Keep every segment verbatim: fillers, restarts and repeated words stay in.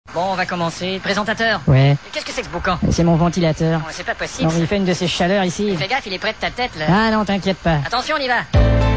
Bon, on va commencer. Présentateur. Ouais, Qu'est-ce que c'est que ce boucan? c'est mon ventilateur. Non, c'est pas possible. Non, il fait une de ces chaleurs ici. Fais gaffe, il est près de ta tête, là. Ah non, t'inquiète pas. Attention, on y va.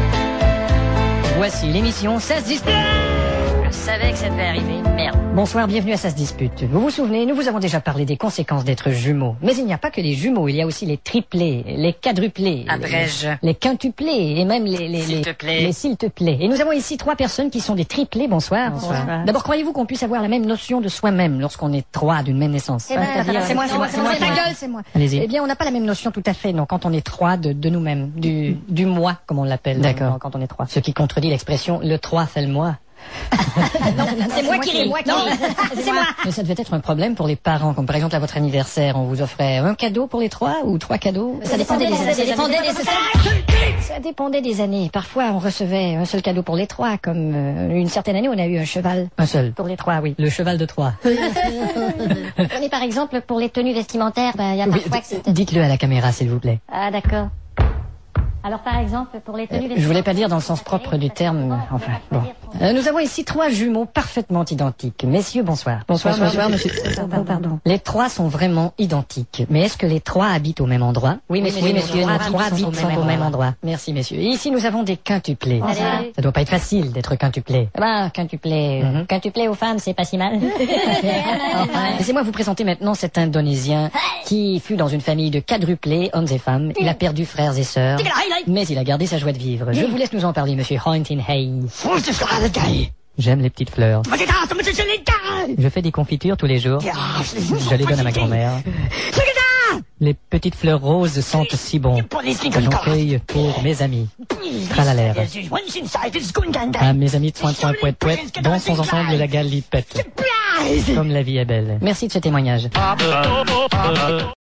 Voici l'émission Ça se dispute. Je savais que ça devait arriver. Merde. Bonsoir, bienvenue à Ça se dispute. Vous vous souvenez, nous vous avons déjà parlé des conséquences d'être jumeaux. Mais il n'y a pas que les jumeaux, il y a aussi les triplés, les quadruplés, Abrège. les, les quintuplés et même les... les S'il les, te plaît. Les s'il te plaît. Et nous avons ici trois personnes qui sont des triplés. Bonsoir. Bonsoir. D'abord, croyez-vous qu'on puisse avoir la même notion de soi-même lorsqu'on est trois d'une même naissance? Eh ben, C'est-à-dire- c'est moi, c'est moi, c'est moi, c'est ta moi. gueule, c'est moi. Allez-y. Eh bien, on n'a pas la même notion tout à fait, non, quand on est trois de, de nous-mêmes, du, du moi, comme on l'appelle. D'accord. non, Quand on est trois. Ce qui contredit l'expression le trois fait le moi. C'est moi qui ris, moi qui ris. C'est moi. Mais ça devait être un problème pour les parents, comme par exemple à votre anniversaire, on vous offrait un cadeau pour les trois ou trois cadeaux. Ça dépendait des années. Ça dépendait des Ça dépendait des années. Parfois, on recevait un seul cadeau pour les trois, comme euh, une certaine année, on a eu un cheval. Un seul. Pour les trois, oui. Le cheval de Troie. Prenez par exemple pour les tenues vestimentaires, ben, il y a Oui, parfois que c'est... dites-le à la caméra, s'il vous plaît. Ah, d'accord. Alors par exemple pour les tenues vestimentaires... Je voulais pas dire dans le sens propre du terme, mais enfin, bon. Euh, nous avons ici trois jumeaux parfaitement identiques. Messieurs, bonsoir. Bonsoir, bonsoir, monsieur. Pardon, pardon. Les trois sont vraiment identiques. Mais est-ce que les trois habitent au même endroit? Oui, messieurs, oui, messieurs, nos nos trois trois habitent habitent sont au même endroit. Merci, messieurs. Et ici, nous avons des quintuplés. Salut. Ça doit pas être facile d'être quintuplé. Eh ben, quintuplé, euh, Mhm. quintuplé aux femmes, c'est pas si mal. Enfin, laissez-moi vous présenter maintenant cet Indonésien qui fut dans une famille de quadruplés, hommes et femmes. Il a perdu frères et sœurs, mais il a gardé sa joie de vivre. Je vous laisse nous en parler, monsieur Hointin Hay. J'aime les petites fleurs. Je fais des confitures tous les jours. Je les donne à ma grand-mère. Les petites fleurs roses sentent si bon. J'en cueille pour mes amis. Tralalère. À mes amis de soin de soin poète poète, dansons ensemble la galipette. Comme la vie est belle. Merci de ce témoignage.